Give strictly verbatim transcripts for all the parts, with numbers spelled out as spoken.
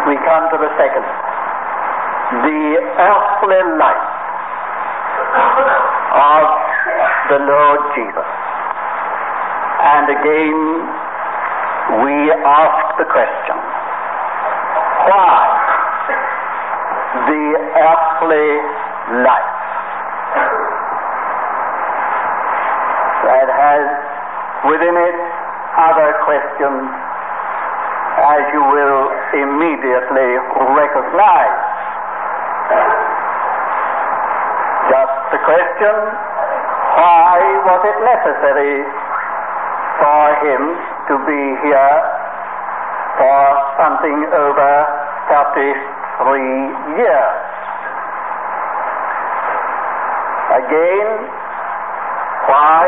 we come to the second, the earthly life of the Lord Jesus. And again, we ask the question, why the earthly life? That has within it other questions, as you will immediately recognize. Just the question, why was it necessary for him to be here for something over thirty-three years? Again, why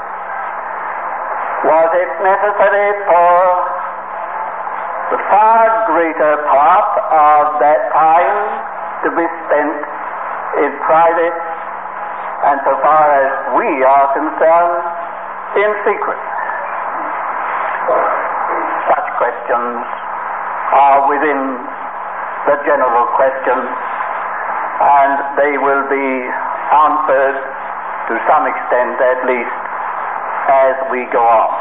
was it necessary for the far greater part of that time to be spent in private, and so far as we are concerned, in secret? Such questions are within the general question, and they will be answered to some extent at least as we go on.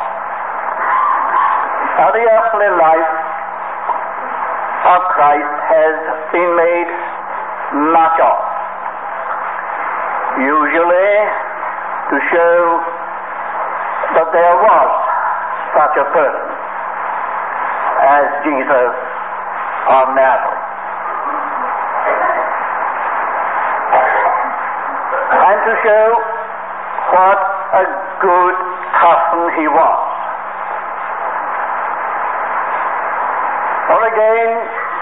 Now, the earthly life of Christ has been made much of, usually to show that there was such a person as Jesus of Nazareth, and to show what a good person he was. Or again,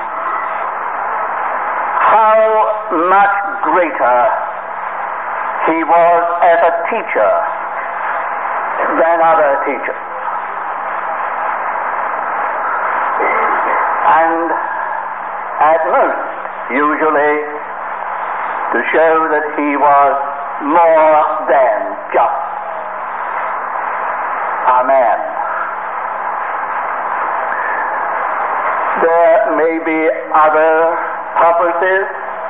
how much greater he was as a teacher than other teachers. And at most, usually, to show that he was more than just a man. There may be other purposes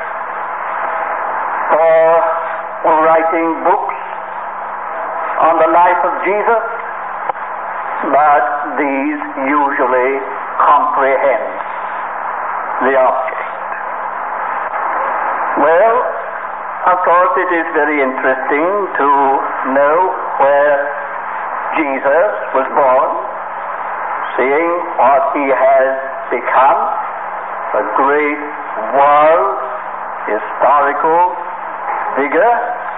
for writing books on the life of Jesus, but these usually comprehend the object. Well, of course, it is very interesting to know where Jesus was born, seeing what he has become, a great world historical figure,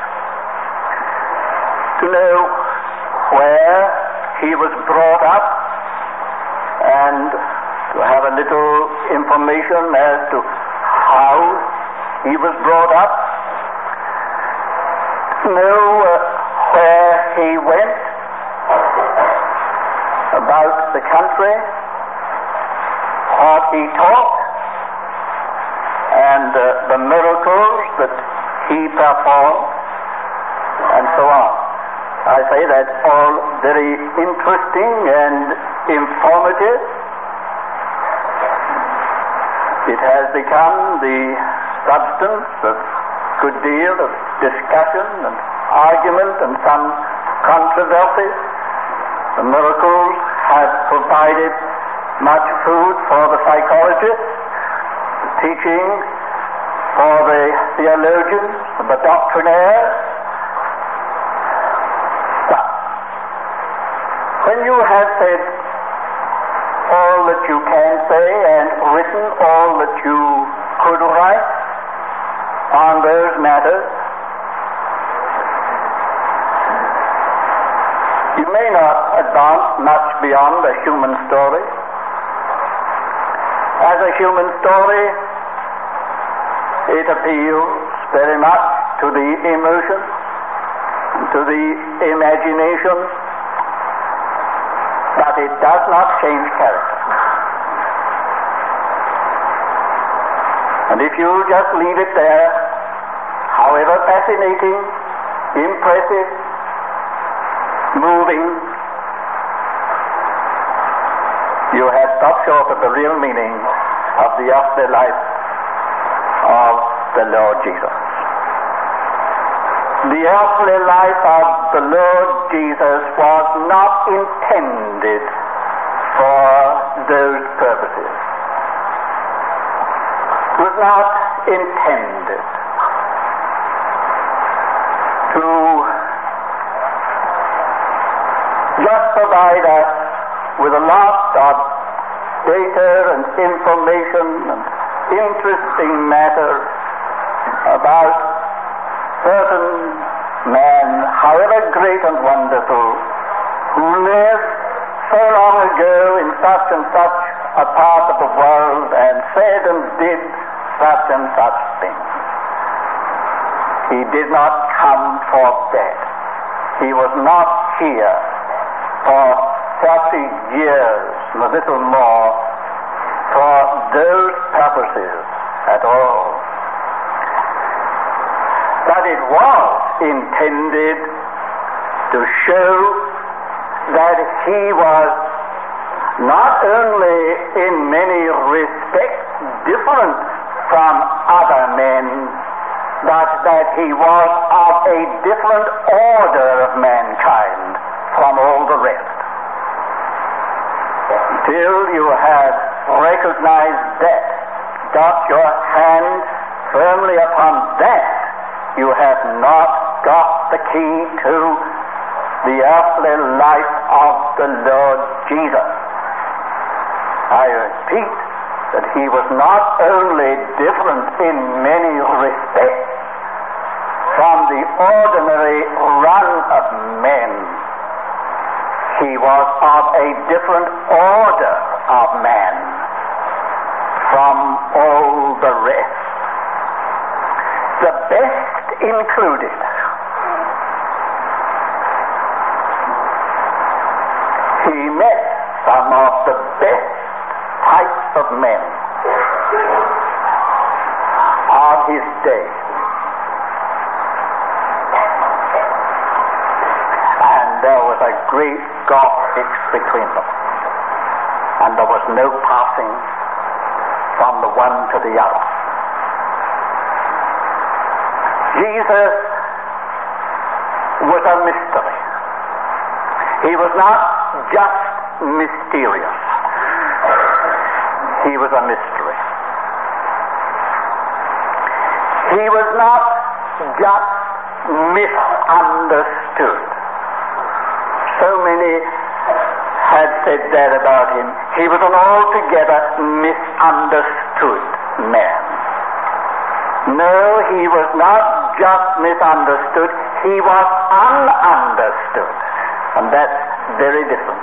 to know where he was brought up, and to have a little information as to how he was brought up, to know uh, where he went about the country, what he taught, and uh, the miracles that he performed, and so on. I say that's all very interesting and informative. It has become the substance of a good deal of discussion and argument and some controversy. The miracles have provided much food for the psychologists, the teaching for the theologians and the doctrinaires. But when you have said all that you can say and written all that you could write on those matters, you may not advance much beyond a human story. As a human story, it appeals very much to the emotion, to the imagination, but it does not change character. And if you just leave it there, however fascinating, impressive, moving, you have stopped short of the real meaning of the earthly life of the Lord Jesus. The earthly life of the Lord Jesus was not intended for those purposes. It was not intended to just provide us with a lot of data and information and interesting matter about certain men, however great and wonderful, who lived so long ago in such and such a part of the world and said and did such and such things. He did not come for that. He was not here for thirty years and a little more for those purposes at all. But it was intended to show that he was not only in many respects different from other men, but that he was of a different order of mankind from all the rest. Until you have recognized that, got your hand firmly upon that, you have not got the key to the earthly life of the Lord Jesus. I repeat that he was not only different in many respects from the ordinary run of men, he was of a different order of man from all the rest. The best included. He met some of the best types of men of his day. And there was a great gulf between them. And there was no passing from the one to the other. Jesus was a mystery. He was not just mysterious. He was a mystery. He was not just misunderstood. So many had said that about him. He was an altogether misunderstood man. No, he was not just misunderstood. He was ununderstood. And that's very different.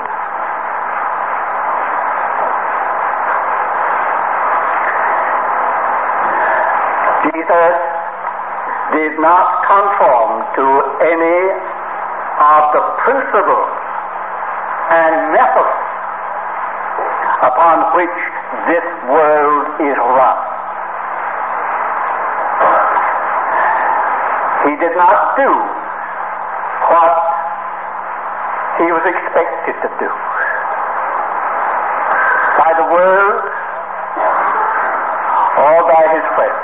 Jesus did not conform to any of the principles and methods upon which this world is run. He did not do what he was expected to do by the world or by his friends.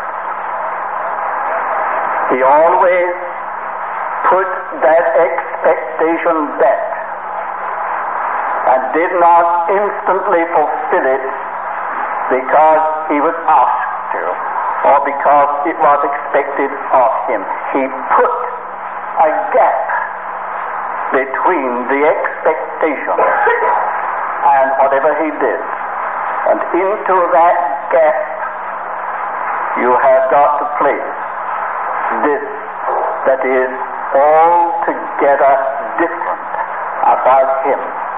He always put that expectation back and did not instantly fulfill it because he was asked to or because it was expected of him. He put a gap between the expectation and whatever he did. And into that gap you have got to place this that is altogether different about him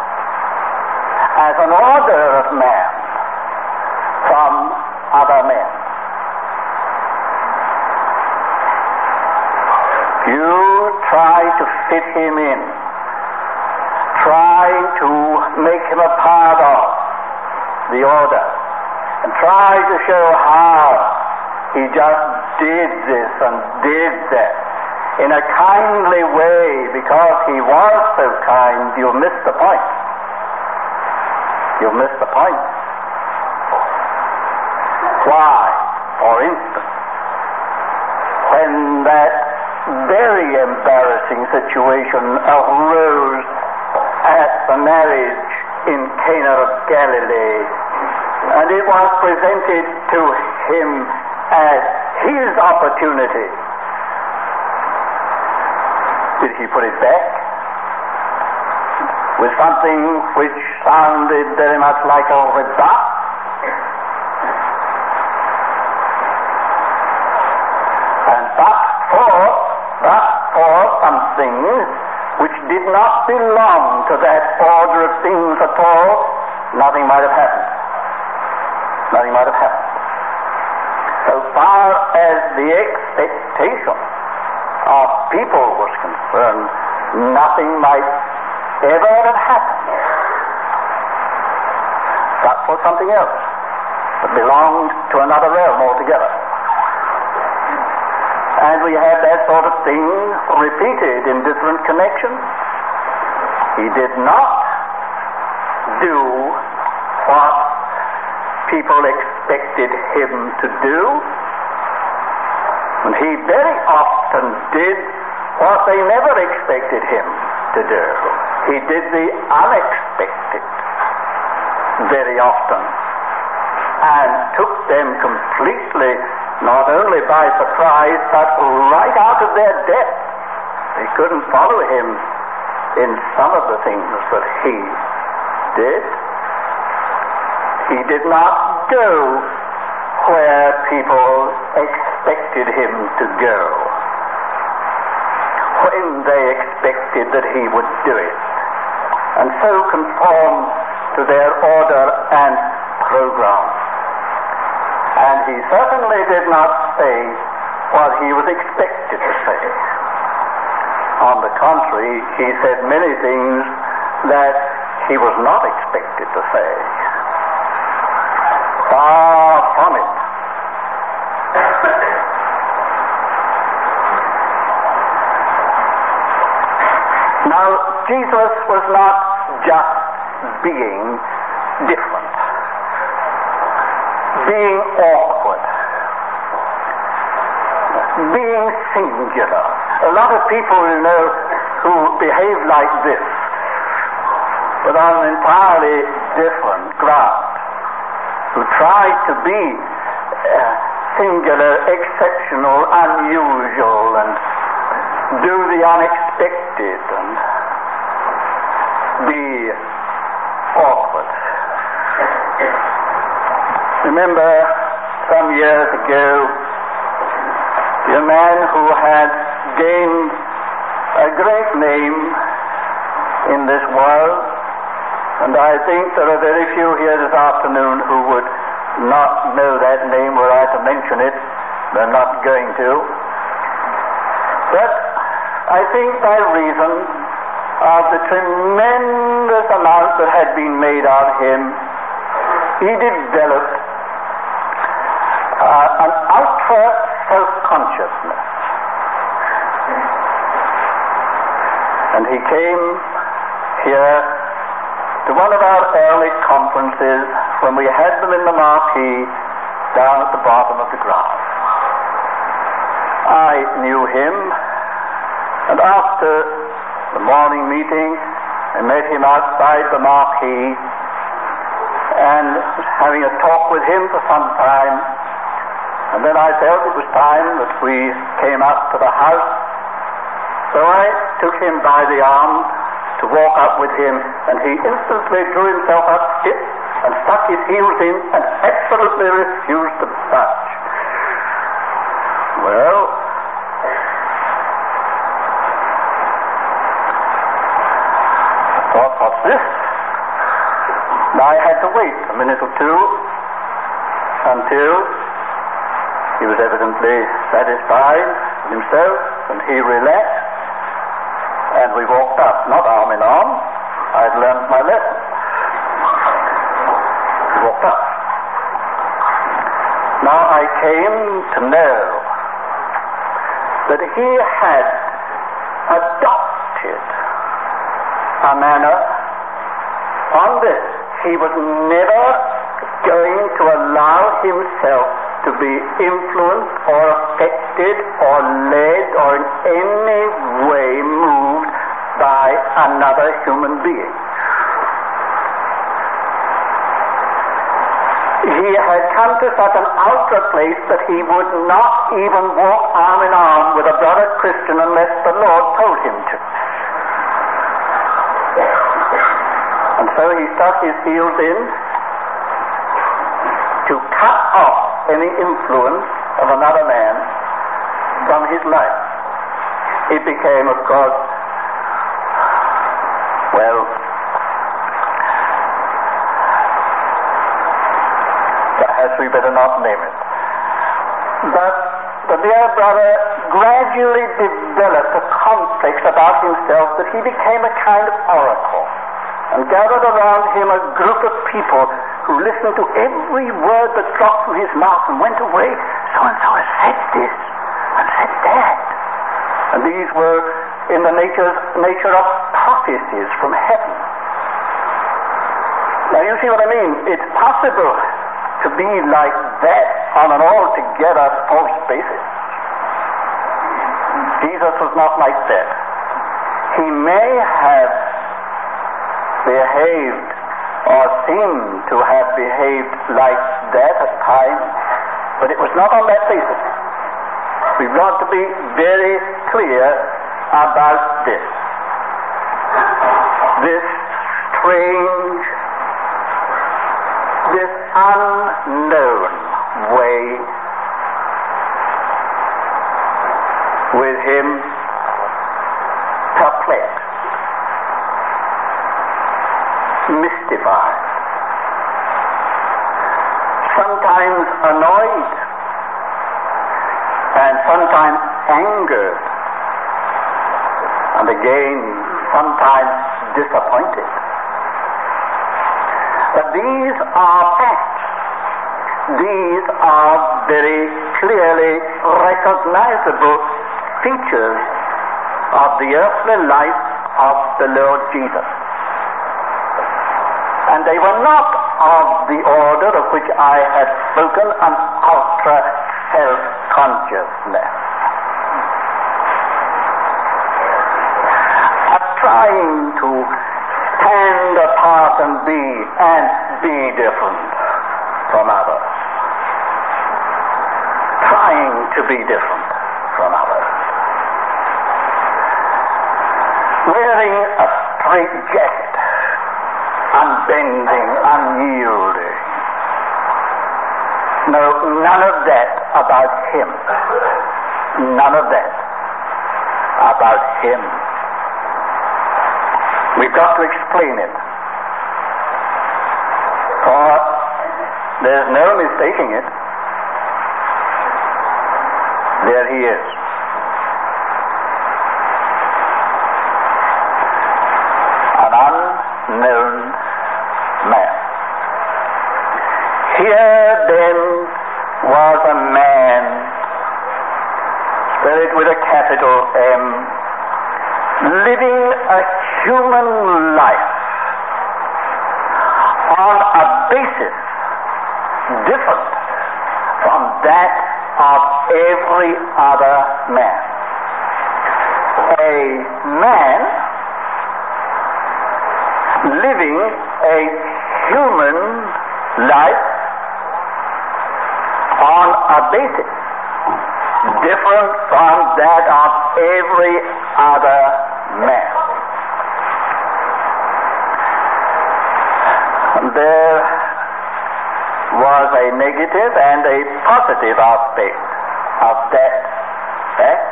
as an order of man from other men. You try to fit him in, try to make him a part of the order, and try to show how he just did this and did that in a kindly way because he was so kind. You'll miss the point. You'll miss the point. situation arose at the marriage in Cana of Galilee, and it was presented to him as his opportunity. Did he put it back with something which sounded very much like a rebuff? And but for, but for something which did not belong to that order of things at all, nothing might have happened. Nothing might have happened. So far as the expectation of people was concerned, nothing might ever have happened. But for something else that belonged to another realm altogether. And we have that sort of thing repeated in different connections. He did not do what people expected him to do, and he very often did what they never expected him to do. He did the unexpected very often and took them completely, not only by surprise, but right out of their depth. They couldn't follow him in some of the things that he did. He did not go where people expected him to go, when they expected that he would do it, and so conform to their order and program. And he certainly did not say what he was expected to say. On the contrary, he said many things that he was not expected to say. Far from it. Now, Jesus was not just being different, being awkward, being singular. A lot of people, you know, who behave like this, but on an entirely different ground, who try to be uh, singular, exceptional, unusual, and do the unexpected, and be awkward. Remember, some years ago, a man who had gained a great name in this world, and I think there are very few here this afternoon who would not know that name were I to mention it. They're not going to. But I think by reason of the tremendous amount that had been made of him, he developed uh, an ultra self-consciousness. And he came here to one of our early conferences when we had them in the marquee down at the bottom of the ground. I knew him, and after the morning meeting, I met him outside the marquee, and having a talk with him for some time, and then I felt it was time that we came up to the house, so I took him by the arm to walk up with him, and he instantly drew himself up stiff and stuck his heels in and absolutely refused to budge. Well, I thought, what's this? And I had to wait a minute or two until he was evidently satisfied with himself, and he relaxed, and we walked up, not arm in arm. I had learned my lesson. We walked up. Now I came to know that he had adopted a manner on this. He was never going to allow himself to be influenced or affected or led or in any way moved another human being. He had come to such an outer place that he would not even walk arm in arm with a brother Christian unless the Lord told him to. And so he stuck his heels in to cut off any influence of another man from his life. It became, of course, well, perhaps we better not name it. But the dear brother gradually developed a complex about himself that he became a kind of oracle, and gathered around him a group of people who listened to every word that dropped from his mouth and went away. So-and-so has said this and said that. And these were in the nature, nature of prophecies from heaven. Now you see what I mean? It's possible to be like that on an altogether false basis. Jesus was not like that. He may have behaved or seemed to have behaved like that at times, but it was not on that basis. We've got to be very clear about this. This strange, this unknown way with him perplexed, mystified, sometimes annoyed, and sometimes angered, and again sometimes disappointed. But these are facts. These are very clearly recognizable features of the earthly life of the Lord Jesus. And they were not of the order of which I have spoken, an ultra self-consciousness. Of trying to stand apart and be, and be different from others. Trying to be different from others. Wearing a straight jacket, unbending, unyielding. No, none of that about him. None of that about him. We've got to explain it. For there's no mistaking it. There he is. An unknown man. Here then was a man, spell it with a capital M, living a human life on a basis different from that of every other man. A man living a human life on a basis different from that of every other man. There was a negative and a positive aspect of that fact.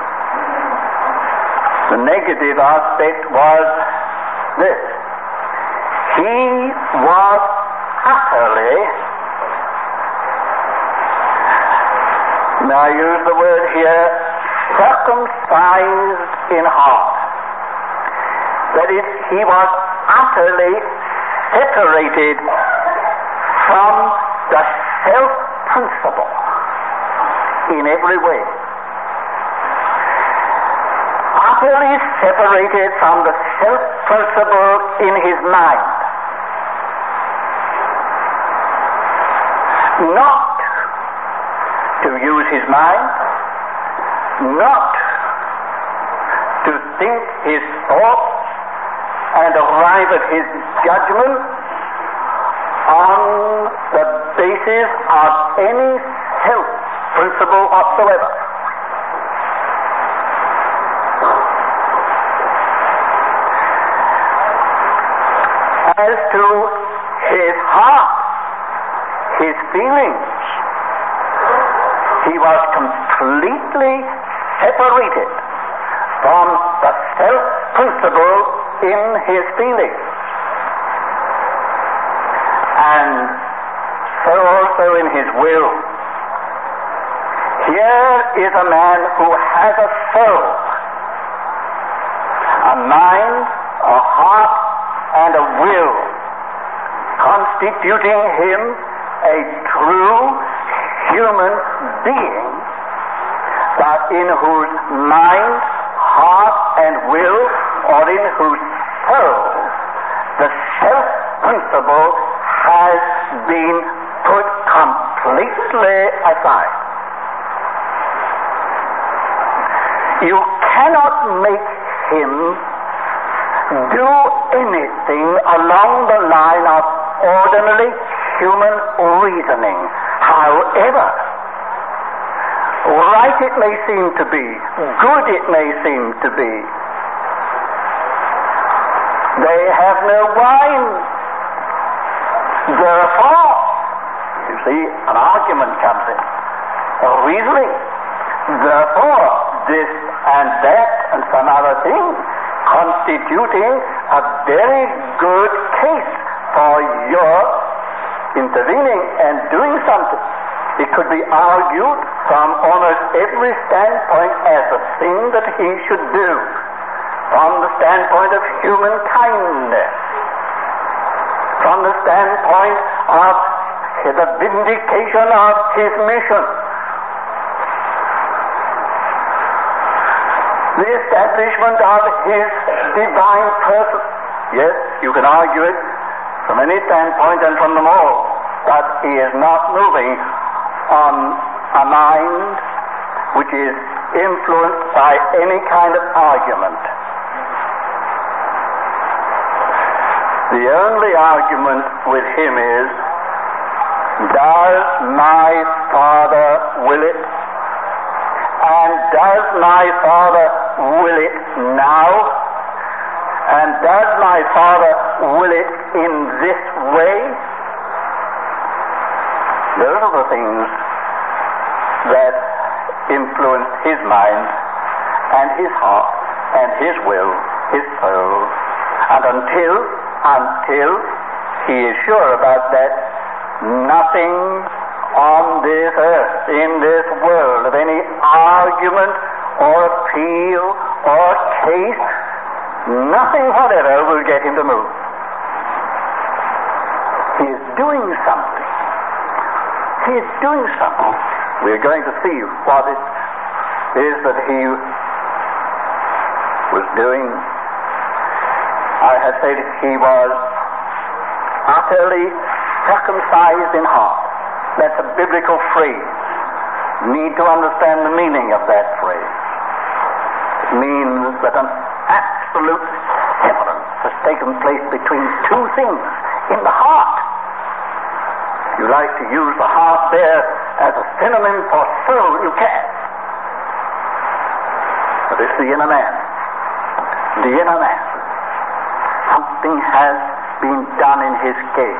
The negative aspect was this: he was utterly, now I use the word here, circumcised in heart. That is, he was utterly separated from the self-principle in every way. Utterly separated from the self-principle in his mind. Not to use his mind, not to think his thoughts and arrive at his judgment on the basis of any self-principle whatsoever. As to his heart, his feelings, he was completely separated from the self-principle in his feelings. And so also in his will. Here is a man who has a soul, a mind, a heart, and a will, constituting him a true human being, but in whose mind, heart, and will, or in whose soul, the self-principle has been put completely aside. You cannot make him do anything along the line of ordinary human reasoning, however right it may seem to be, good it may seem to be. They have no wine. Therefore, you see, an argument comes in. A reasoning. Therefore, this and that and some other thing constituting a very good case for your intervening and doing something. It could be argued from almost every standpoint as a thing that he should do, from the standpoint of human kindness, from the standpoint of the vindication of his mission, the establishment of his divine person. Yes, you can argue it from any standpoint and from them all, but he is not moving on a mind which is influenced by any kind of argument. The only argument with him is, does my Father will it? And does my Father will it now? And does my Father will it in this way? Those are the things that influence his mind and his heart and his will, his soul. And until, until he is sure about that, nothing on this earth, in this world, of any argument or appeal or case, nothing whatever will get him to move. He is doing something. He is doing something. We are going to see what it is that he was doing. I had said he was utterly circumcised in heart. That's a biblical phrase. You need to understand the meaning of that phrase. It means that an absolute severance has taken place between two things in the heart. If you like to use the heart there as a synonym for soul, you can. But it's the inner man. The inner man. Something has been done in his case.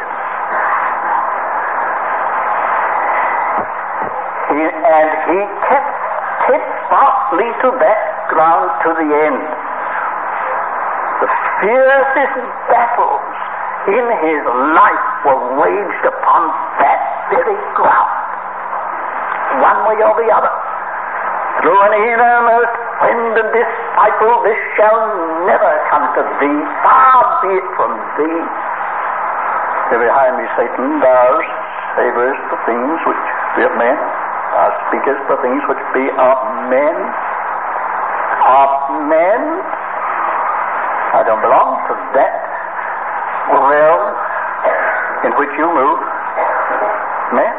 He, and he kept steadfastly to that ground to the end. The fiercest battles in his life were waged upon that very ground, one way or the other. Through an innermost friend and disciple, this shall never come to thee, far be it from thee. Here behind me Satan, thou savorest the things which be of men, thou speakest the things which be of men. Of men? I don't belong to that realm in which you move. Men?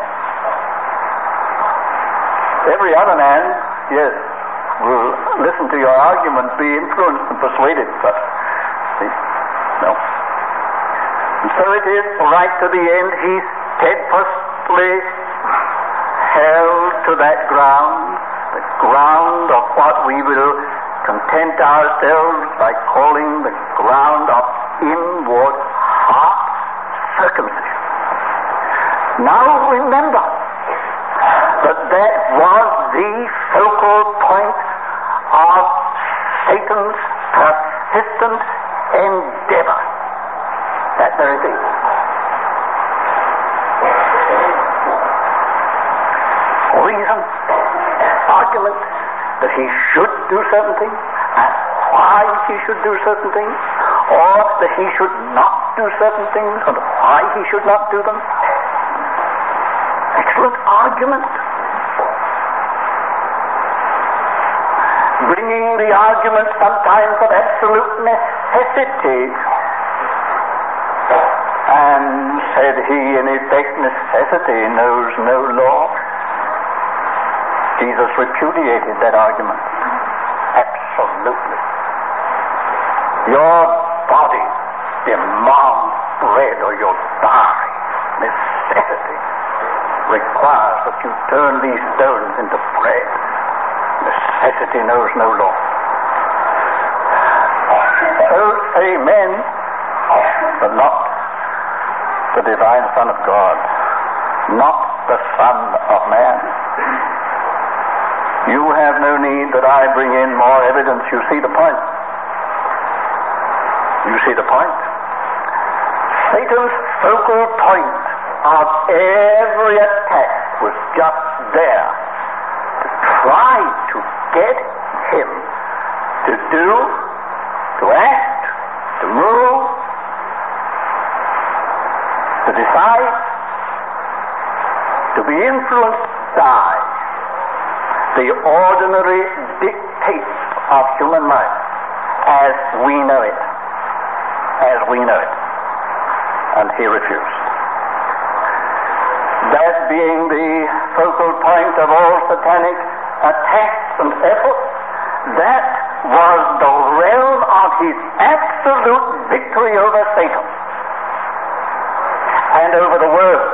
Every other man, yes, will listen to your argument, be influenced and persuaded, but see, No. And so it is, right to the end, he steadfastly held to that ground, the ground of what we will content ourselves by calling the ground of inward heart circumcision. Now remember that that was the focal point of Satan's persistent endeavor. That very thing. Reason, argument that he should do certain things, and why he should do certain things, or that he should not do certain things, and why he should not do them. Excellent argument. Bringing the argument sometimes of absolute necessity, and said he, in effect, necessity knows no law. Jesus repudiated that argument. Absolutely. Your body demands bread or you'll die. Necessity requires that you turn these stones into bread. Necessity knows no law. So say men, but not the divine Son of God, not the Son of Man. You have no need that I bring in more evidence. You see the point. You see the point. Satan's focal point of every attack was just there to try to get him to do, to act, to move, to decide, to be influenced by the ordinary dictates of human life as we know it. As we know it. And he refused. That being the focal point of all satanic attacks and efforts, that was the realm of his absolute victory over Satan and over the world.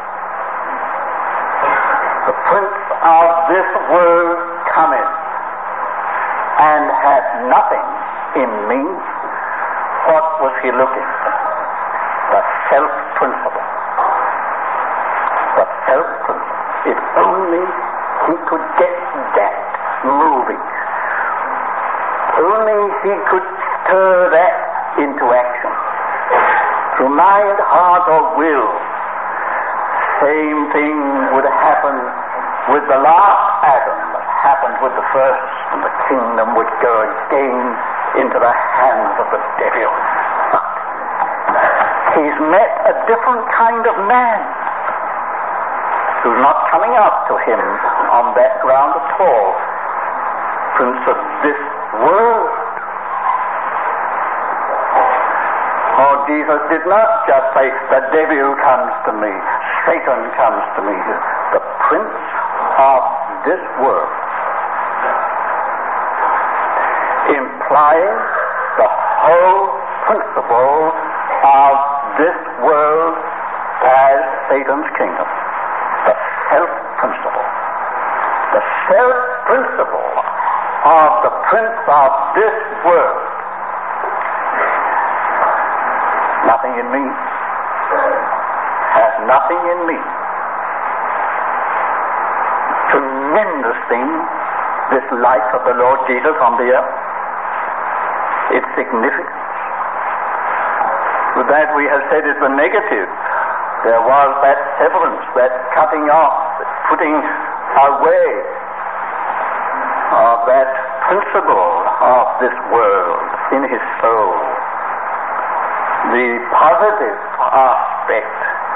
The prince of this world cometh and hath nothing in me. What was he looking for? The self-principle. The self-principle. If only he could get that moving. Only he could stir that into action. Through mind, heart, or will. Same thing would happen with the last Adam that happened with the first, and the kingdom would go again into the hands of the devil. But he's met a different kind of man who's not coming up to him on that ground at all. Prince of this world. Oh, Jesus did not just say, the devil comes to me, Satan comes to me. The prince of this world. Implying the whole principle of this world as Satan's kingdom. The self-principle. The self-principle of the prince of this world. Nothing in me. Has nothing in me. Tremendous thing, this life of the Lord Jesus on the earth. Its significance. With that we have said is the negative. There was that severance, that cutting off, that putting away of that principle of this world in his soul. The positive aspect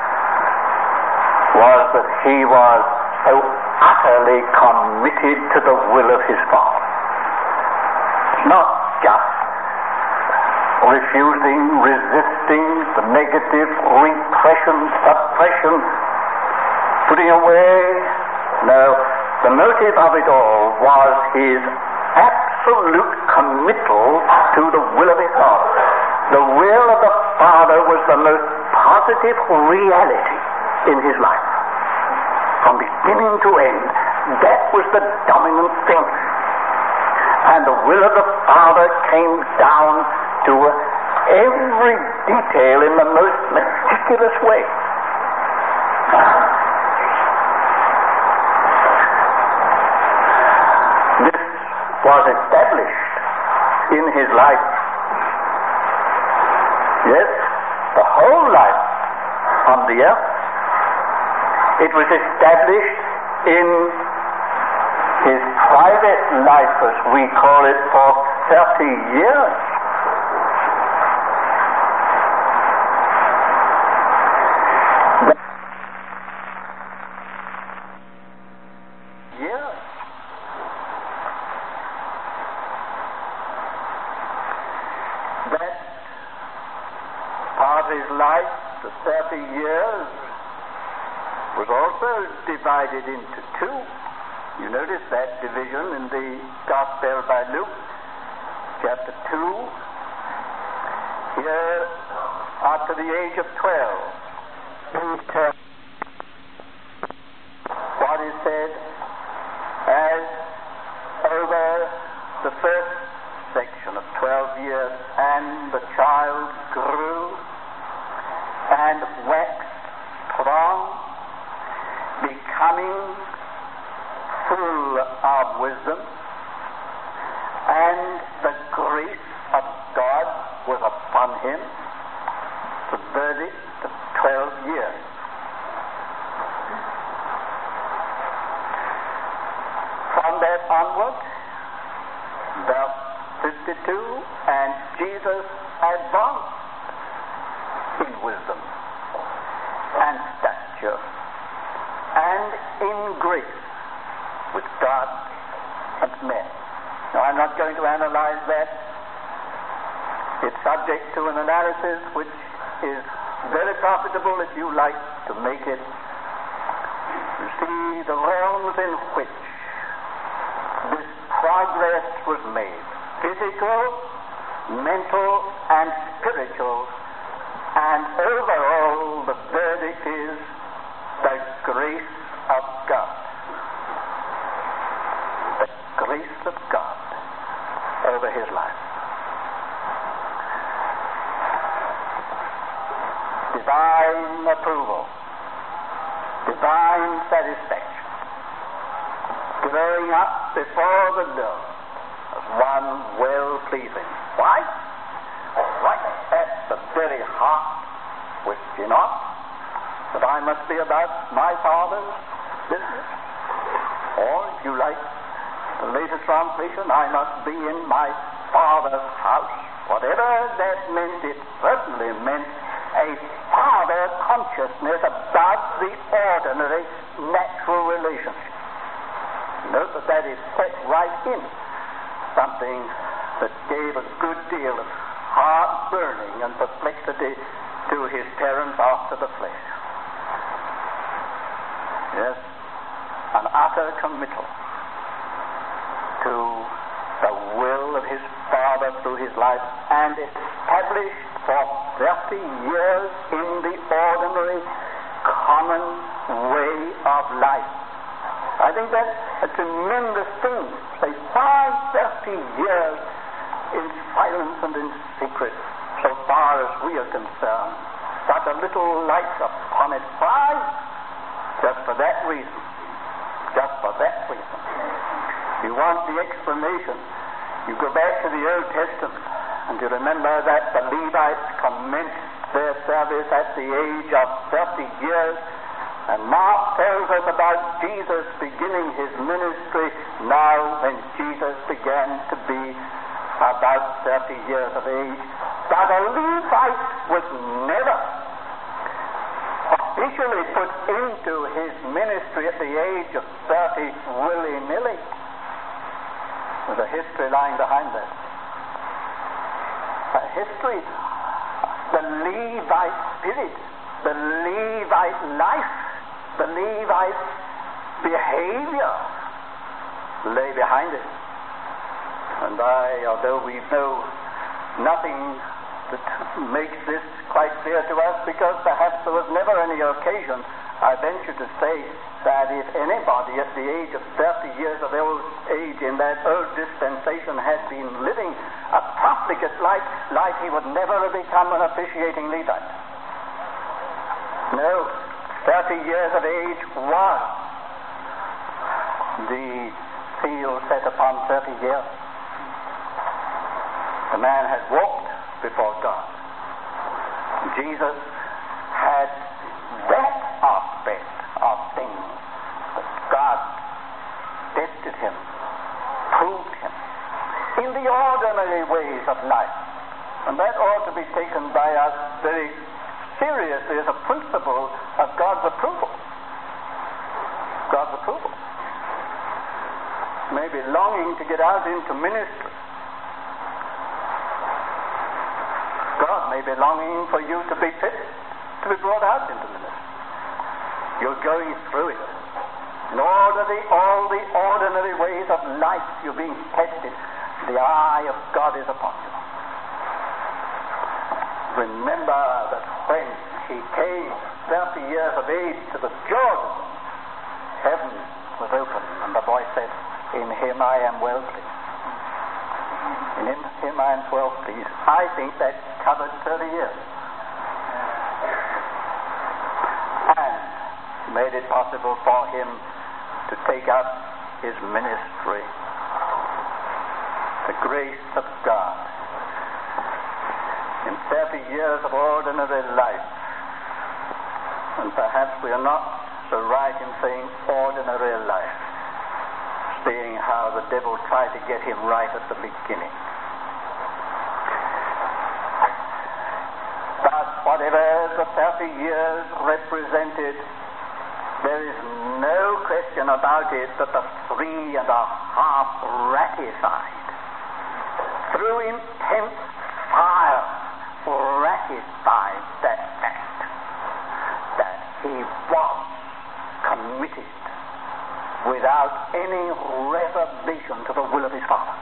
was that he was so utterly committed to the will of his Father. Not just refusing, resisting, the negative, repression, suppression, putting away. No, the motive of it all was his absolute committal to the will of his Father. The will of the Father was the most positive reality in his life. From beginning to end, that was the dominant thing. And the will of the Father came down to every detail in the most meticulous way. This was established in his life. Yes, the whole life on the earth. It was established in his private life, as we call it, for thirty years. Years. That part of his life, the thirty years, was also divided into two. You notice that division in the Gospel by Luke, chapter two. Here, up to the age of twelve, what is said as over the first section of twelve years, and the child grew and waxed strong, becoming full of wisdom, and the grace of God was upon him. The verdict of twelve years. From that onward, verse fifty-two, and Jesus advanced in wisdom and stature and in grace with God and men. Now, I'm not going to analyze that. It's subject to an analysis which is very profitable if you like to make it. You see the realms in which this progress was made: physical, mental, and spiritual. And overall, the verdict is the grace of God. The grace of God over his life. Divine approval. Divine satisfaction. Growing up before the Lord as one well-pleasing. Why? Right at the very heart, which you not, that I must be about my Father's business. Or, if you like the latest translation, I must be in my Father's house. Whatever that meant, it certainly meant a Father consciousness about the ordinary natural relationship. Note that that is set right in, something that gave a good deal of heart burning and perplexity to his parents after the flesh. Yes, an utter committal to the will of his Father through his life, and established for thirty years in the ordinary, common way of life. I think that's a tremendous thing. Say, five, thirty years in silence and in secret, so far as we are concerned. Such a little light upon it. Five, just for that reason. Just for that reason. You want the explanation, you go back to the Old Testament, and you remember that the Levites commenced their service at the age of thirty years, and Mark tells us about Jesus beginning his ministry now when Jesus began to be about thirty years of age. But a Levite was never officially put into his ministry at the age of thirty willy-nilly. There's a history lying behind that. A history, the Levite spirit, the Levite life, the Levite behavior lay behind it. And I, although we know nothing that makes this quite clear to us, because perhaps there was never any occasion, I venture to say, that if anybody at the age of thirty years of old age in that old dispensation had been living a profligate life, life he would never have become an officiating Levite. No, thirty years of age was the seal set upon thirty years. The man had walked before God. Jesus had that aspect of things that God tested him, proved him in the ordinary ways of life. And that ought to be taken by us very seriously as a principle of God's approval. God's approval. Maybe longing to get out into ministry. God may be longing for you to be fit to be brought out into ministry. You're going through it. In order the, all the ordinary ways of life, you're being tested. The eye of God is upon you. Remember that when he came thirty years of age to the Jordan, heaven was open, and the voice said, "In him I am well pleased." In him, him I am well pleased. I think that covered thirty years. And made it possible for him to take up his ministry. The grace of God. In thirty years of ordinary life, and perhaps we are not so right in saying ordinary life, seeing how the devil tried to get him right at the beginning. But whatever the thirty years represented, there is no question about it that the three and a half ratified, through intense fire, ratified that fact, that he was committed without any reservation to the will of his Father.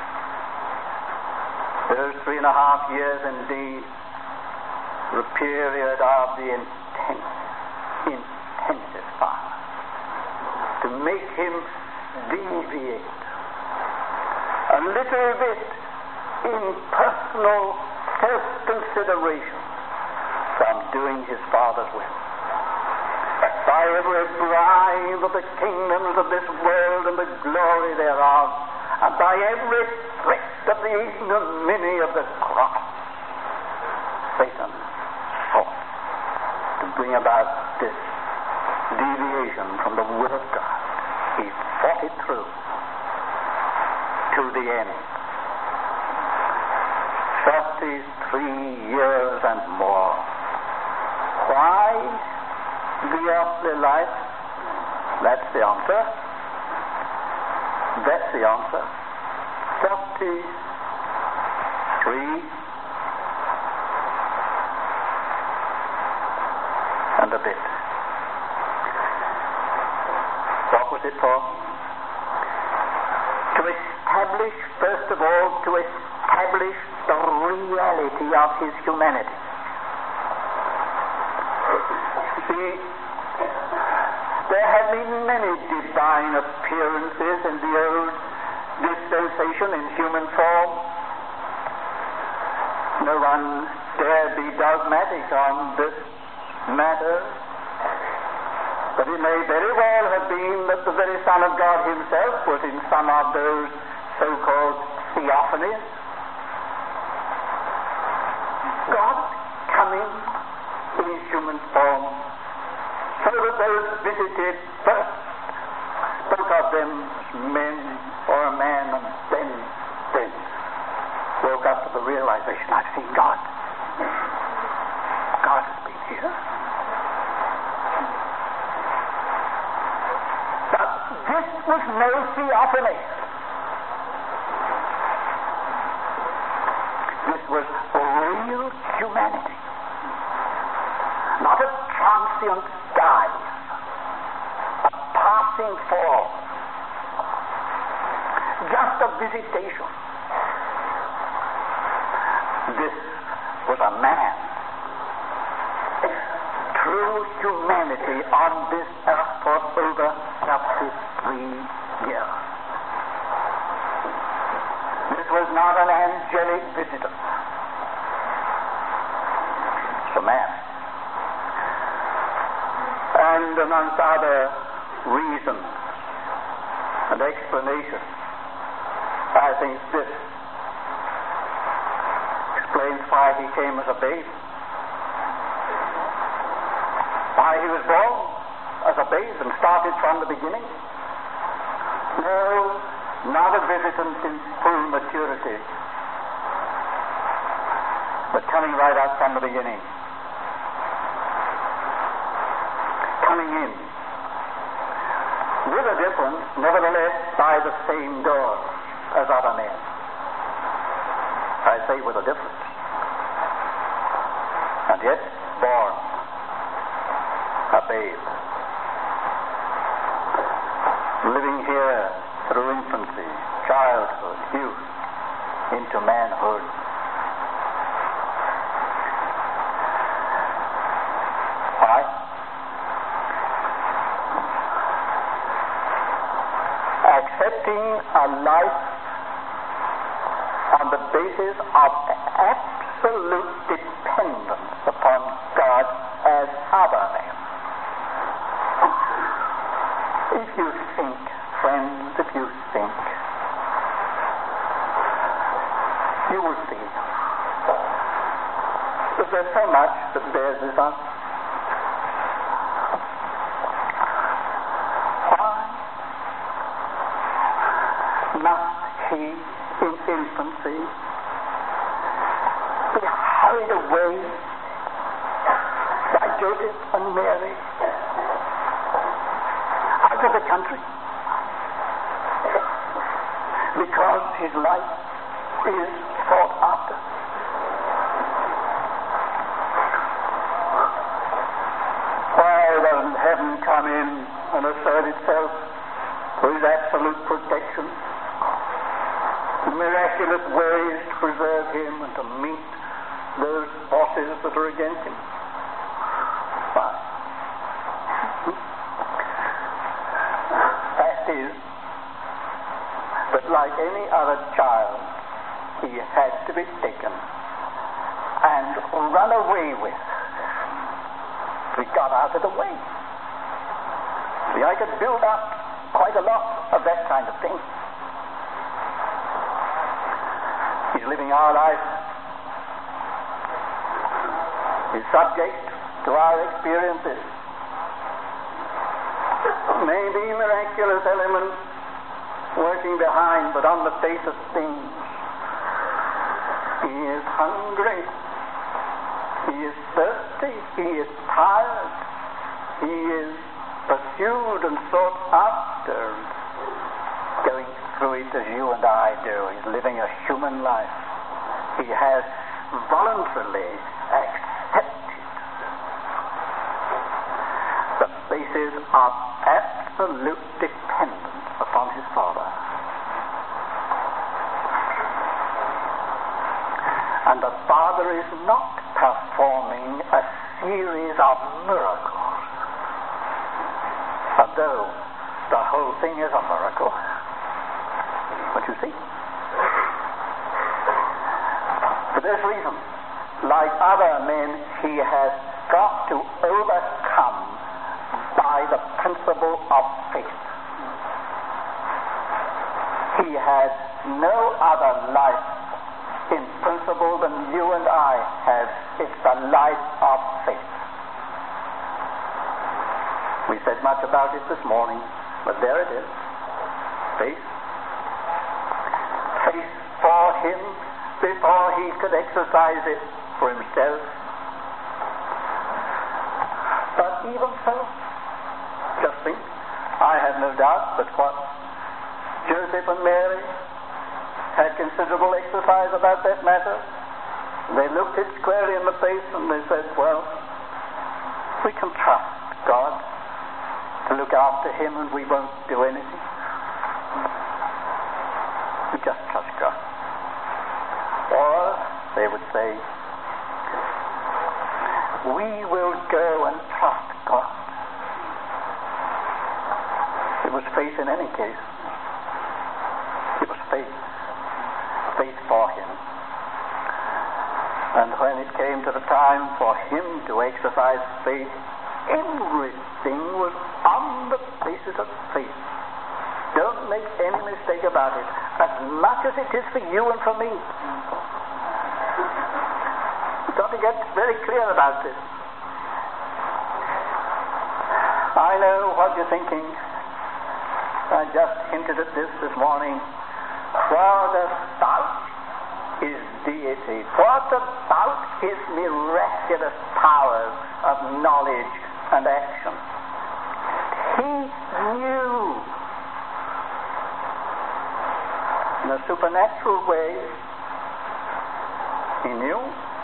Those three and a half years indeed were a period of the intense, intensive fire, to make him deviate a little bit in personal self-consideration from doing his Father's will. By every bribe of the kingdoms of this world and the glory thereof, and by every threat of the ignominy of the cross, Satan sought to bring about this deviation from the will of God. He fought it through to the end. thirty-three years and more. Why the earthly life? That's the answer. That's the answer. thirty-three and a bit. What was it for? To establish, first of all, to establish the reality of his humanity. See, there have been many divine appearances in the old dispensation in human form. No one dare be dogmatic on this matter, but it may very well have been that the very Son of God himself was in some of those so-called theophanies. God coming in human form, so that those visited first spoke of them as men or a man, and then, then woke up to the realization, I've seen God. God has been here. But this was no theophany. This was real humanity. Not a transient guise, a passing form, just a visitation. This a man. True humanity on this earth for over thirty-three years. This was not an angelic visitor. It's a man. And amongst other reasons and explanations, I think this explains why he came as a babe. Why he was born as a babe and started from the beginning. No, not a visitant in full maturity, but coming right out from the beginning. Coming in with a difference, nevertheless, by the same door as other men. I say with a difference. And yet, born a babe. Living here through infancy, childhood, youth, into manhood. Why? Accepting a life on the basis of absolute dependence upon God as other men. If you think, friends, if you think, you will see that there's so much that bears this up. Why must he, in infancy, be hurried away by Joseph and Mary out of the country? Because his life is sought after. Why doesn't heaven come in and assert itself for his absolute protection, the miraculous ways to preserve him and to meet those forces that are against him? Why? Fact is that like any other child, he had to be taken and run away with. We got out of the way. See, I could build up quite a lot of that kind of thing. He's living our life. He's subject to our experiences. Maybe miraculous elements working behind, but on the face of things, he is hungry. He is thirsty. He is tired. He is pursued and sought after, going through it as you and I do. He's living a human life. He has voluntarily accepted the basis of absolute dependence upon his Father. And the Father is not performing a series of miracles, although the whole thing is a miracle. But you see, for this reason, like other men, he has got to overcome by the principle of faith. He has no other life in principle than you and I have. It's the life of faith. We said much about it this morning, but there it is. Faith. Faith for him before he could exercise it for himself. But even so, just think, I have no doubt that what Joseph and Mary had considerable exercise about that matter. They looked it squarely in the face and they said, well, we can trust God to look after him and we won't do anything. We just trust God. Or, they would say, we will go and trust God. It was faith in any case. It was faith. Faith for him. And when it came to the time for him to exercise faith, everything was on the basis of faith. Don't make any mistake about it. As much as it is for you and for me. You've got to get very clear about this. I know what you're thinking. I just hinted at this this morning. What about his deity? What about his miraculous powers of knowledge and action? He knew in a supernatural way. He knew.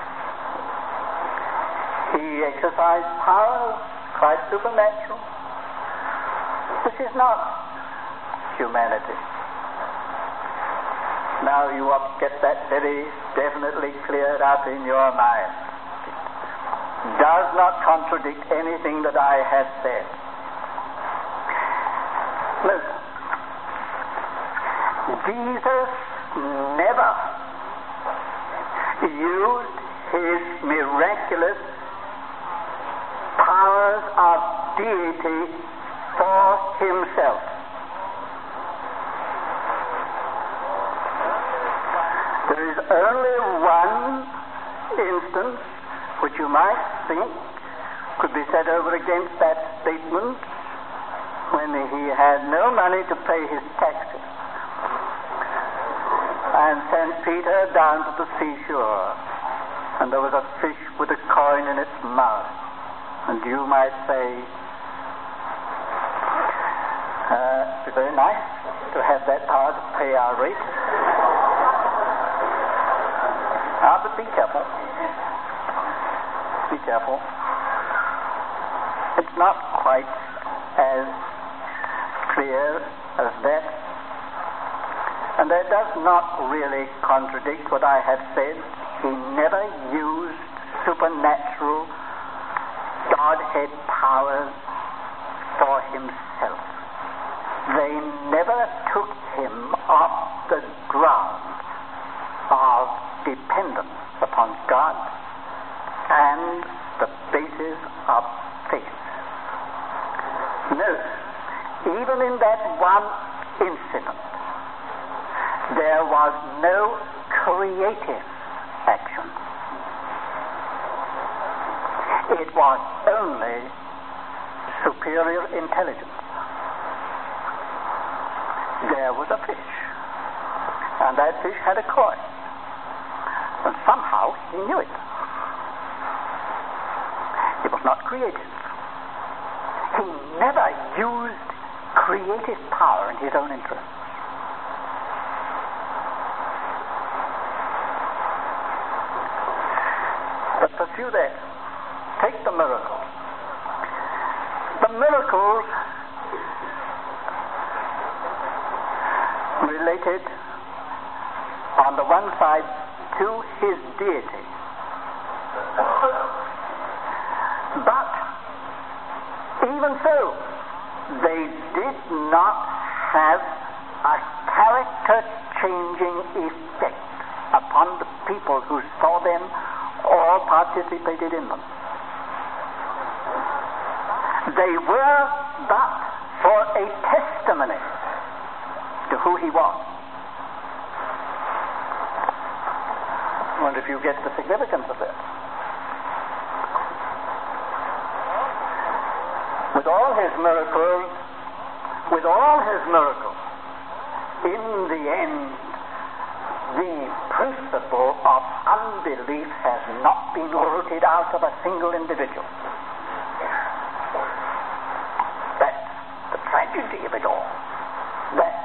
He exercised power quite supernatural. This is not humanity. Now you ought to get that very definitely cleared up in your mind. It does not contradict anything that I have said. Listen. Jesus never used his miraculous powers of deity for himself. There is only one instance which you might think could be said over against that statement, when he had no money to pay his taxes and sent Peter down to the seashore, and there was a fish with a coin in its mouth. And you might say, uh, it's very nice to have that power to pay our rate. Ah, but be careful. Be careful. It's not quite as clear as that. And that does not really contradict what I have said. He never used supernatural Godhead powers for himself. They never took him off the ground of dependence upon God and the basis of faith. Note, even in that one incident, there was no creative action. It was only superior intelligence. There was a fish, and that fish had a coin, and somehow he knew it. It was not creative. He never used creative power in his own interest. But pursue that. Take the miracles. The miracles related on the one side to his deity. But even so, they did not have a character-changing effect upon the people who saw them or participated in them. They were but for a testimony to who he was. I wonder if you get the significance of this. With all his miracles, with all his miracles, in the end, the principle of unbelief has not been rooted out of a single individual. That's the tragedy of it all. That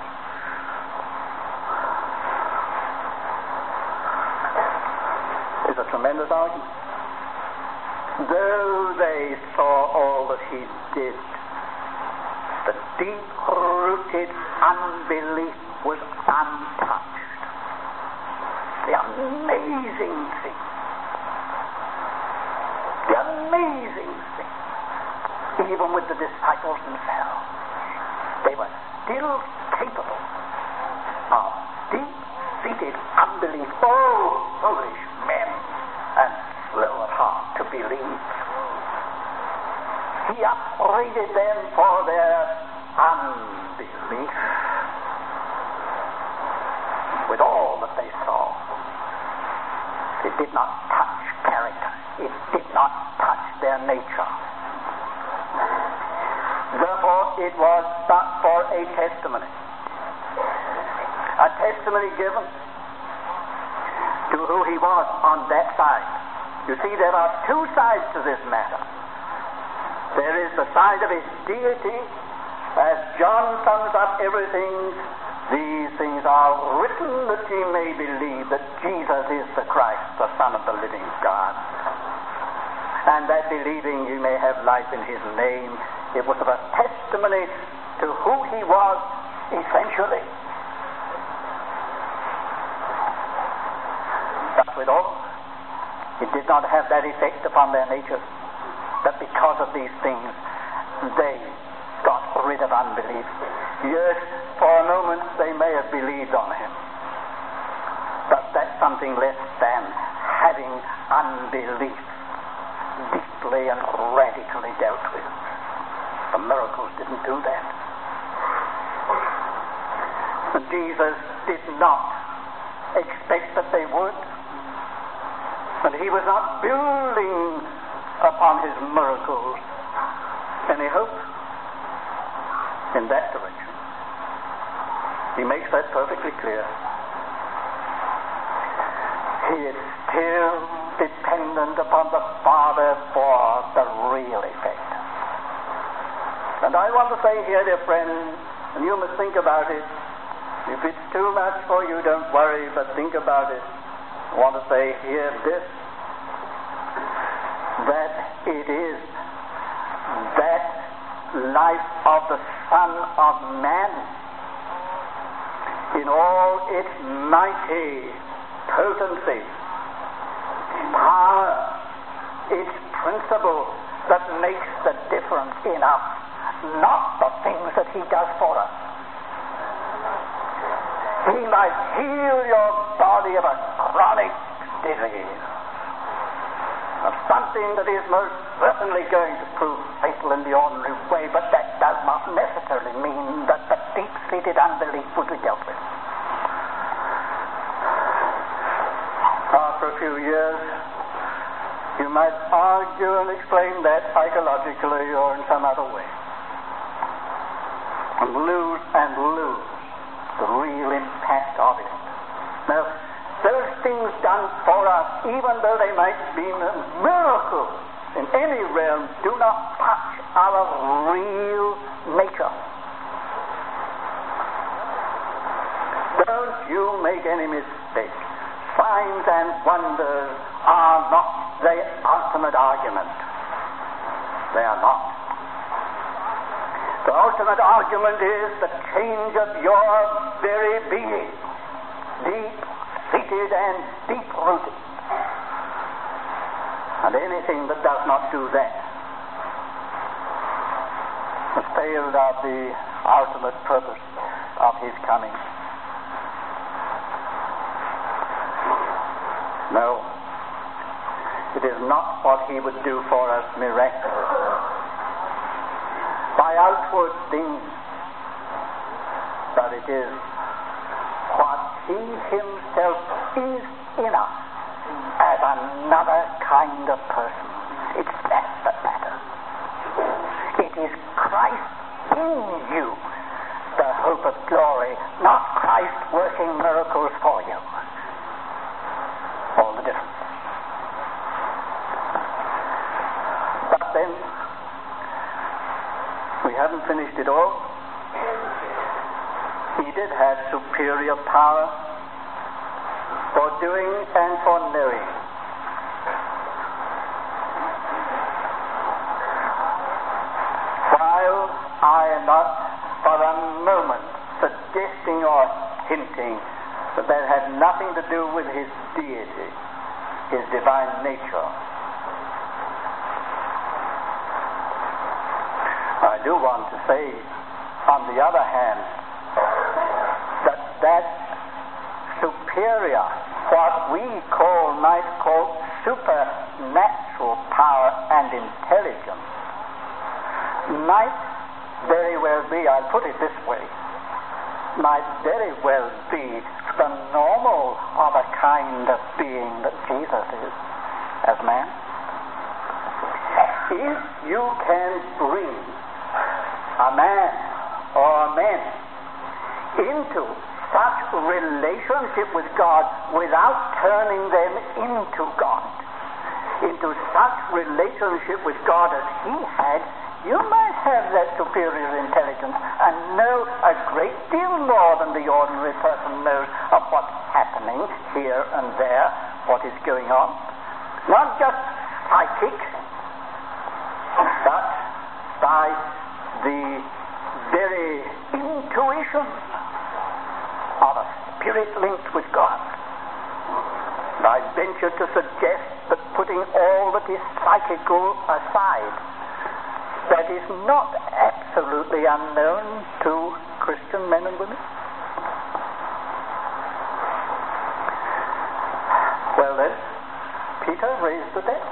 is a tremendous argument. Though they saw all that he did, the deep-rooted unbelief was untouched. The amazing thing, the amazing thing. Even with the disciples themselves, they were still capable of deep-seated unbelief. Oh, foolish men, and slow of heart to believe. He upbraided them for their unbelief. With all that they saw, it did not touch character. It did not touch their nature. Therefore, it was but for a testimony. A testimony given to who he was on that side. You see, there are two sides to this matter. There is the side of his deity, as John sums up everything. These things are written that ye may believe that Jesus is the Christ, the Son of the living God, and that believing you may have life in his name. It was a testimony to who he was essentially. But with all, it did not have that effect upon their nature, that because of these things they got rid of unbelief. Yes, for a moment they may have believed on him, but that's something less than having unbelief deeply and radically dealt with. The miracles didn't do that. And Jesus did not expect that they would. And he was not building upon his miracles any hope in that direction. He makes that perfectly clear. He is still dependent upon the Father for the real effect. And I want to say here, dear friends, and you must think about it. If it's too much for you, don't worry, but think about it. I want to say here this, that it is that life of the Son of Man in all its mighty potency, power, its principle that makes the difference in us, not the things that he does for us. He might heal your body of a chronic disease, of something that is most certainly going to prove fatal in the ordinary way, but that does not necessarily mean that the deep-seated unbelief would be dealt with. After a few years, you might argue and explain that psychologically or in some other way, and lose and lose the real impact of it. Now, those things done for us, even though they might be miracles in any realm, do not touch our real nature. Don't you make any mistake. Signs and wonders are not the ultimate argument. They are not. The ultimate argument is the change of your very being, deep-seated and deep-rooted. And anything that does not do that has failed of the ultimate purpose of his coming. No, it is not what he would do for us miraculously, by outward things, but it is what he himself is in us as another kind of person. It's that that matters. It is Christ in you, the hope of glory, not Christ working miracles for you. All the difference. But then, we haven't finished it all. He did have superior power for doing and for knowing. While I am not for a moment suggesting or hinting that that had nothing to do with his deity, his divine nature. I do want to say, on the other hand, that that superior, what we call, might call supernatural power and intelligence, might very well be, I'll put it this way, might very well be the normal of a kind of being that Jesus is as man. If you can bring a man or men into such relationship with God without turning them into God, into such relationship with God as he had, you might have that superior intelligence and know a great deal more than the ordinary person knows of what's happening here and there, what is going on. Not just psychic, but by the very intuition of a spirit linked with God. And I venture to suggest that putting all that is psychical aside, that is not absolutely unknown to Christian men and women. Well then, Peter raised the dead.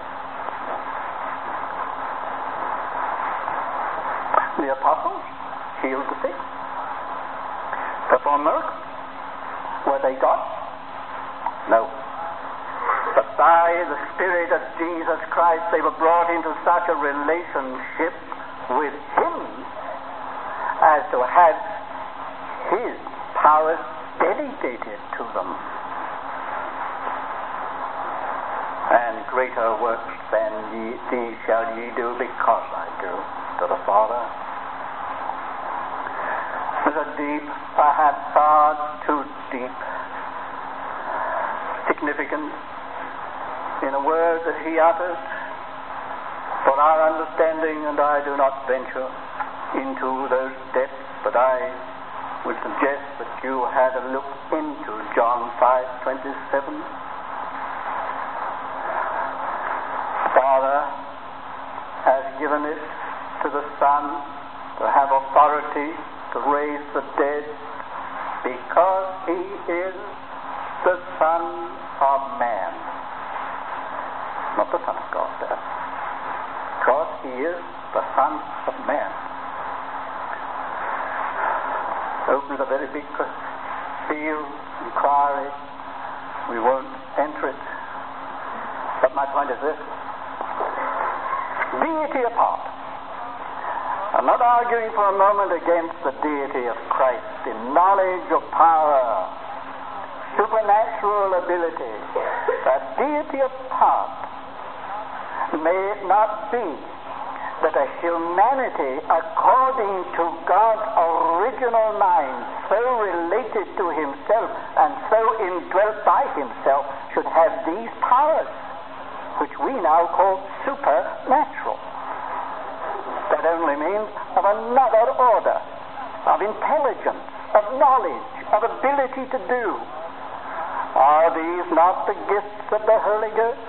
The apostles healed the sick, performed miracles. Were they God? No. But by the Spirit of Jesus Christ, they were brought into such a relationship with him as to have his powers delegated to them. And greater works than ye, these shall ye do, because I do, to the Father. There's a deep, perhaps far too deep, significance in a word that he uttered for our understanding, and I do not venture into those depths, but I would suggest that you had a look into John five twenty-seven. Father has given it to the Son to have authority to raise the dead, because he is the Son of Man. Not the Son of God there. Because he is the Son of Man. Opens a very big field, inquiry. We won't enter it. But my point is this. Deity apart. I'm not arguing for a moment against the deity of Christ in knowledge of power, supernatural ability. That deity apart, may it not be that a humanity according to God's original mind, so related to himself and so indwelt by himself, should have these powers, which we now call supernatural. That only means of another order, of intelligence, of knowledge, of ability to do. Are these not the gifts of the Holy Ghost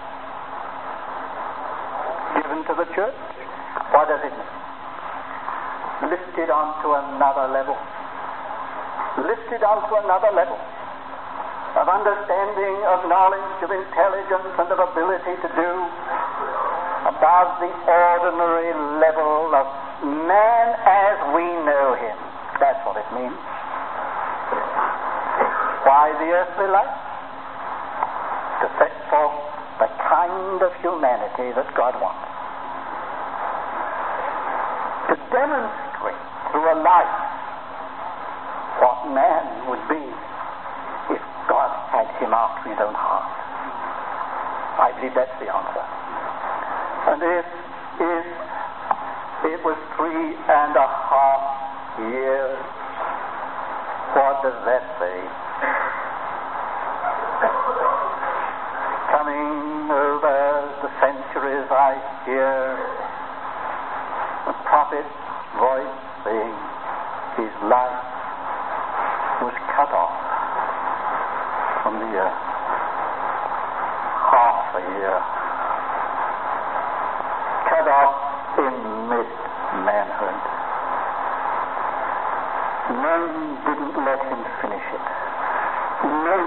given to the church? What does it mean? Lifted onto another level. Lifted onto another level of understanding, of knowledge, of intelligence, and of ability to do, above the ordinary level of man as we know him. That's what it means. Why the earthly life? To set forth the kind of humanity that God wants. To demonstrate through a life what man would be if God had him after his own heart. I believe that's the answer. And if, if it was three and a half years, what does that say? Coming over the centuries, I hear the prophet's voice saying his life was cut off from the earth. Half a year. Cut off in mid-manhood. Men didn't let him finish it. Men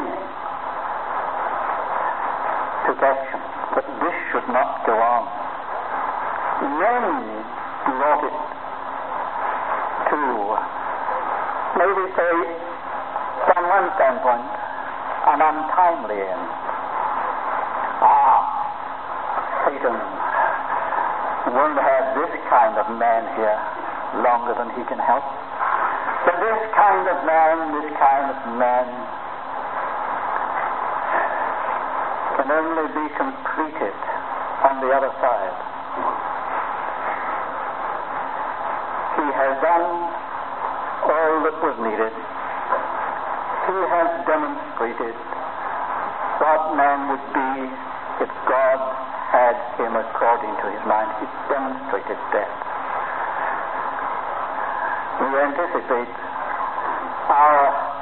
took action that this should not go on. Men brought it to, maybe say, from one standpoint, an untimely end. Ah, Satan won't have this kind of man here longer than he can help. But this kind of man, this kind of man can only be completed on the other side. He has done all that was needed. He has demonstrated what man would be if God had him according to his mind. He demonstrated death. We anticipate our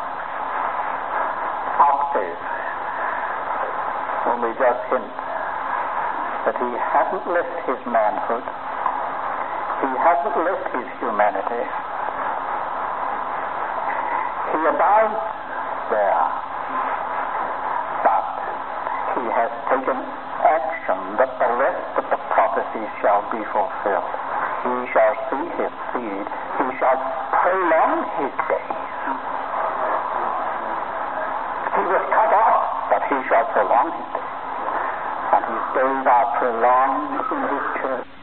octave when we just hint that he hasn't left his manhood, he hasn't left his humanity. He abides there, but he has taken action that the rest of the prophecy shall be fulfilled. He shall see his seed. He shall prolong his days. He was cut off, but he shall prolong his days. And his days are prolonged in his church.